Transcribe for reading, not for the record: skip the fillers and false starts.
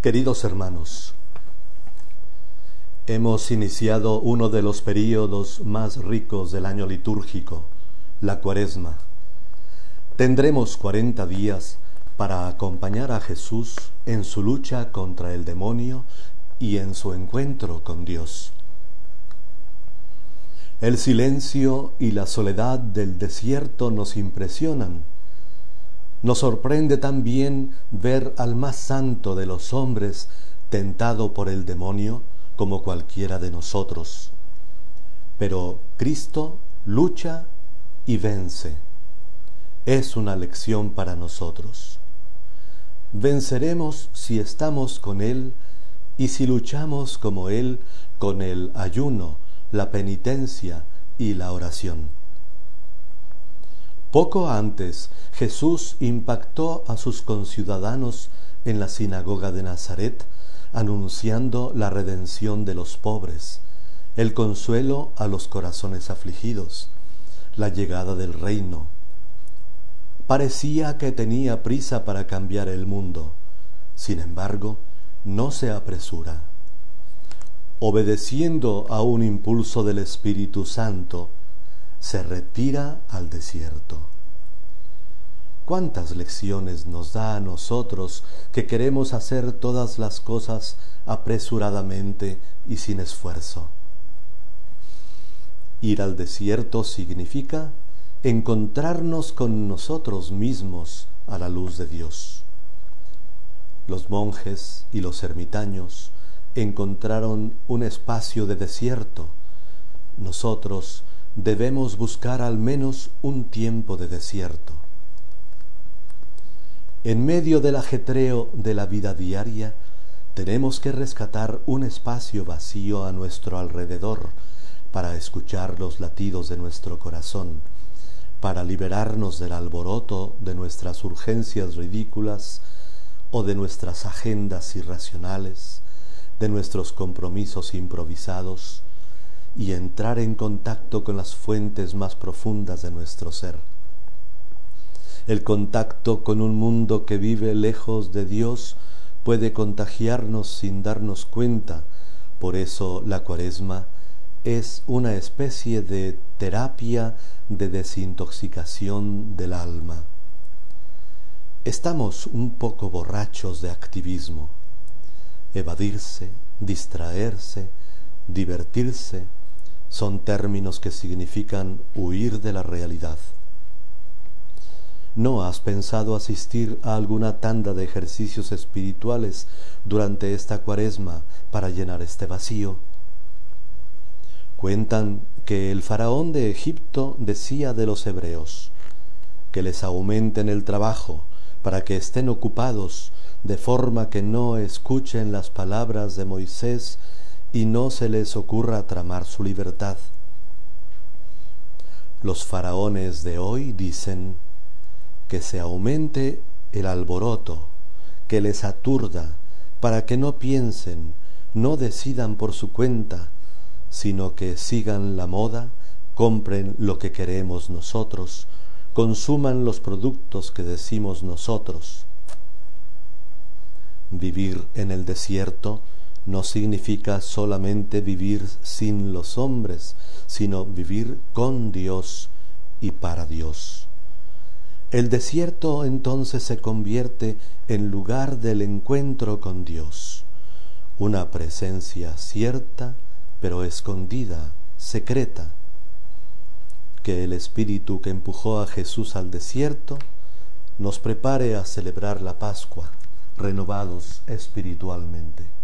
Queridos hermanos, hemos iniciado uno de los períodos más ricos del año litúrgico, la Cuaresma. Tendremos 40 días para acompañar a Jesús en su lucha contra el demonio y en su encuentro con Dios. El silencio y la soledad del desierto nos impresionan. Nos sorprende también ver al más santo de los hombres tentado por el demonio como cualquiera de nosotros. Pero Cristo lucha y vence. Es una lección para nosotros. Venceremos si estamos con Él y si luchamos como Él con el ayuno, la penitencia y la oración. Poco antes, Jesús impactó a sus conciudadanos en la sinagoga de Nazaret, anunciando la redención de los pobres, el consuelo a los corazones afligidos, la llegada del reino. Parecía que tenía prisa para cambiar el mundo. Sin embargo, no se apresura. Obedeciendo a un impulso del Espíritu Santo, se retira al desierto. ¿Cuántas lecciones nos da a nosotros que queremos hacer todas las cosas apresuradamente y sin esfuerzo? Ir al desierto significa encontrarnos con nosotros mismos a la luz de Dios. Los monjes y los ermitaños encontraron un espacio de desierto. Nosotros debemos buscar al menos un tiempo de desierto. En medio del ajetreo de la vida diaria, tenemos que rescatar un espacio vacío a nuestro alrededor para escuchar los latidos de nuestro corazón, para liberarnos del alboroto de nuestras urgencias ridículas o de nuestras agendas irracionales, de nuestros compromisos improvisados, y entrar en contacto con las fuentes más profundas de nuestro ser. El contacto con un mundo que vive lejos de Dios puede contagiarnos sin darnos cuenta. Por eso la Cuaresma es una especie de terapia de desintoxicación del alma. Estamos un poco borrachos de activismo. Evadirse, distraerse, divertirse, son términos que significan huir de la realidad. ¿No has pensado asistir a alguna tanda de ejercicios espirituales durante esta Cuaresma para llenar este vacío? Cuentan que el faraón de Egipto decía de los hebreos que les aumenten el trabajo para que estén ocupados, de forma que no escuchen las palabras de Moisés y no se les ocurra tramar su libertad. Los faraones de hoy dicen que se aumente el alboroto, que les aturda, para que no piensen, no decidan por su cuenta, sino que sigan la moda, compren lo que queremos nosotros, consuman los productos que decimos nosotros. Vivir en el desierto no significa solamente vivir sin los hombres, sino vivir con Dios y para Dios. El desierto entonces se convierte en lugar del encuentro con Dios, una presencia cierta, pero escondida, secreta. Que el Espíritu que empujó a Jesús al desierto nos prepare a celebrar la Pascua, renovados espiritualmente.